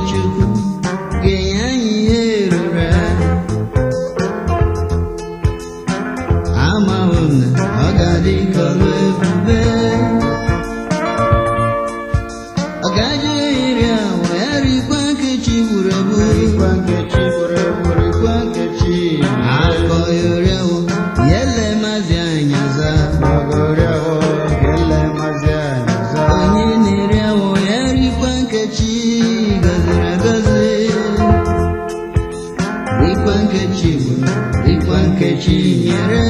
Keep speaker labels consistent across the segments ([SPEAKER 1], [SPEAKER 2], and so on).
[SPEAKER 1] Chukwu ga-enye anyị ihe ruru amahụ m na ọ ga-adị ka ọlụ ebube ọ gaje iri awa ya rikwa nkechi gburu egbu akọ yorewo yele mazi anyaza onye na-eri awọ ya rikwa nkechi gọziri agọzi rikwa nkechi gburu rikwa nkechi nyere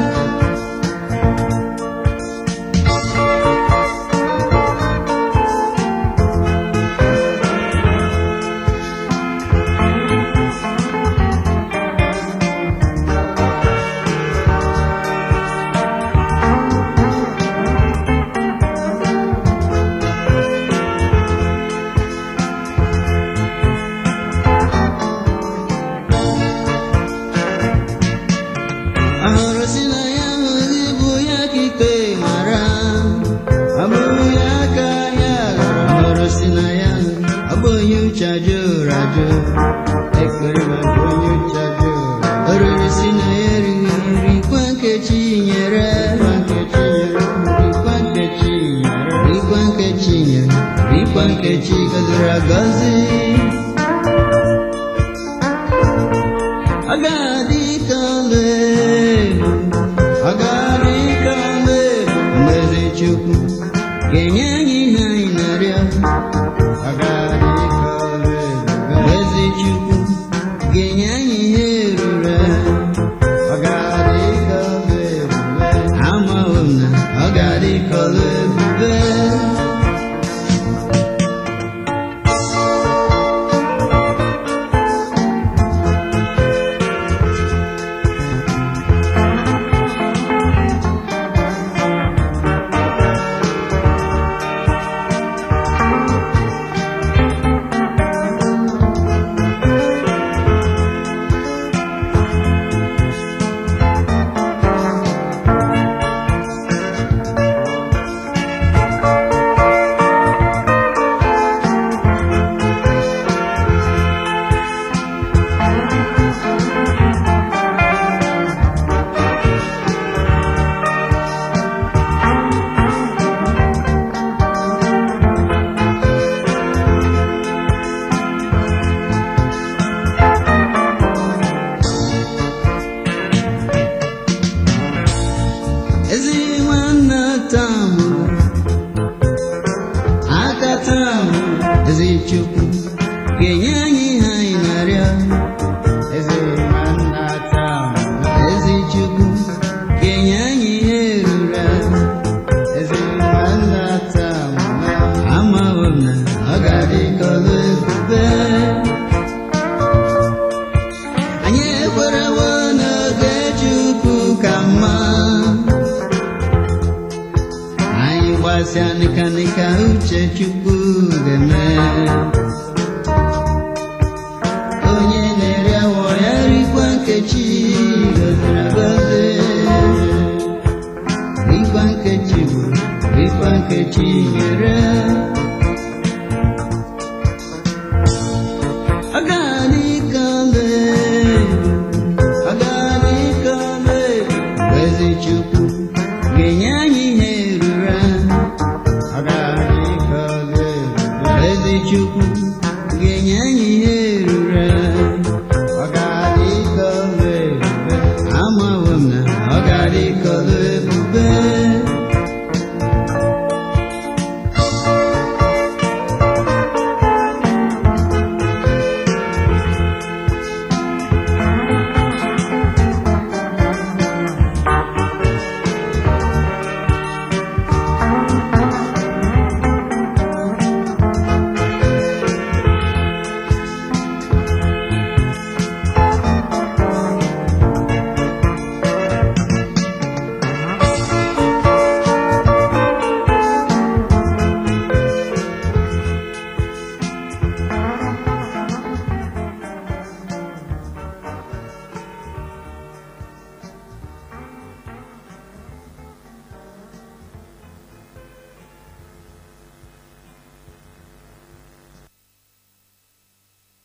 [SPEAKER 1] ahụrụ si na ya hụzi bụ ya ka ikpe mara ọ bụrụ ya ka ya ghọrọ ahụrụ si na ya ọ bụ onye uche ajụrụ ajụ ekpere maka onye uche ajụrụ oriri si na ya erighị rikwa nkechi nyere rikwa nkechi nyere rikwa nkechi gọziri agọzi ọ ga-adị ka ọlụ mgbe Chukwu ga-enye anyị ihe anyị na-arịọ mgbe Chukwu ga-enye anyị ihe ruru amahụ m na ọ ga-adị ka ọlụ ebube ezi nwanne tamu aka tamu ezi Chukwu ga-enye anyị ihe anyị na-arịọ ezi Chukwu ga-enye anyị ihe ruru amahụ m na ọ ga-adị ka ọlụ ebube anyị ekwerewo n'oge Chukwu ka mma gbasịa nịka uche Chukwu ga-eme onye na-eri awọ ya rikwa nkechi gọziri agọzi rikwa nkechi gburu rikwa nkechi nyere ọ ga-adị ka ọlụ mgbe Chukwu ga-enye anyị ihe Chukwu ga-enye anyị ihe ruru